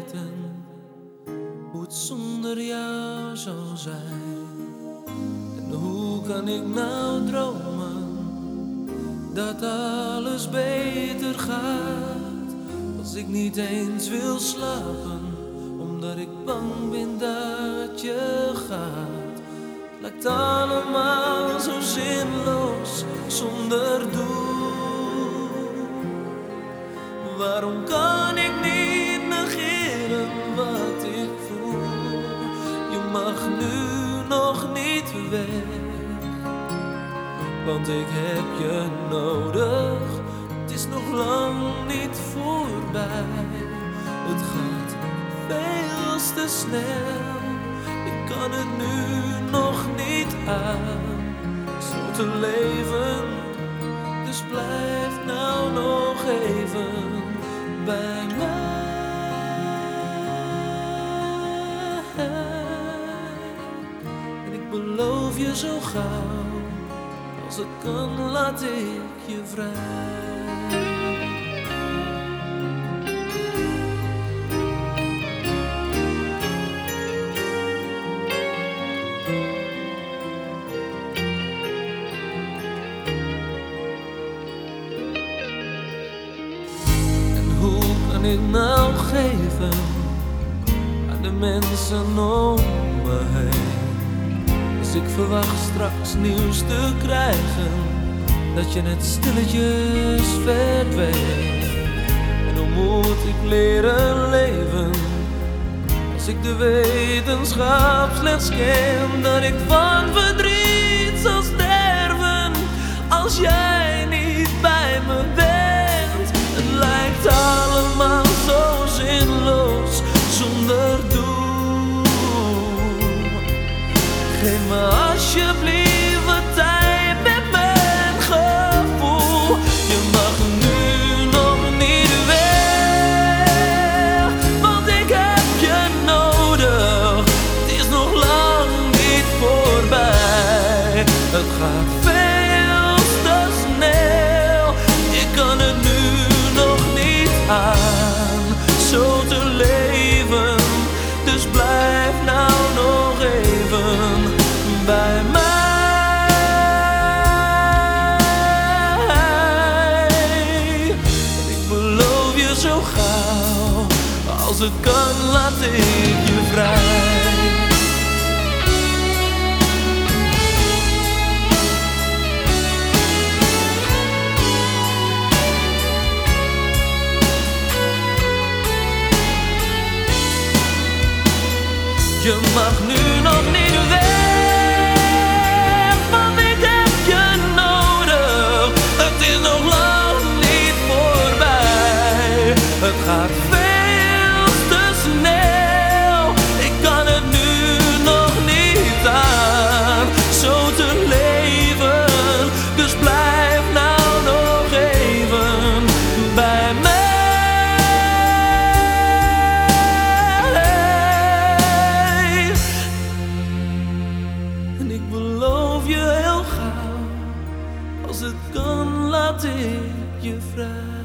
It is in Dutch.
weten hoe het zonder jou zou zijn. En hoe kan ik nou dromen dat alles beter gaat, als ik niet eens wil slapen, omdat ik bang ben dat je gaat. Het lijkt allemaal zo zinloos, zonder doel. Waarom kan ik niet negeren wat ik voel? Je mag nu nog niet weg, want ik heb je nodig. Het is nog lang niet voorbij. Het gaat veel te snel. Ik kan het nu nog niet aan, zo te leven. Dus blijf nou nog even bij mij. En ik beloof je zo gauw als het kan, laat ik je vrij. Kan ik nou geven aan de mensen om me heen, dus ik verwacht straks nieuws te krijgen dat je net stilletjes verdween. En hoe moet ik leren leven als ik de wetenschap slechts ken, dat ik van verdriet zal sterven als jij niet bij me bent. Het lijkt allemaal zo zinloos, zonder doel. Geef me alsjeblieft wat tijd met mijn gevoel. Je mag nu nog niet weg, want ik heb je nodig. Het is nog lang niet voorbij. Het gaat veel te snel. Ik kan het nu aan, zo te leven. Dus blijf nou nog even bij mij. En ik beloof je zo gauw als het kan, laat ik je vrij. Je mag nu nog niet weg, want ik heb je nodig. Het is nog lang niet voorbij. Het gaat veel te snel. Ik kan het nu nog niet aan, zo te leven. Dus blijf nou nog even bij mij. Als het kan, laat ik je vrij.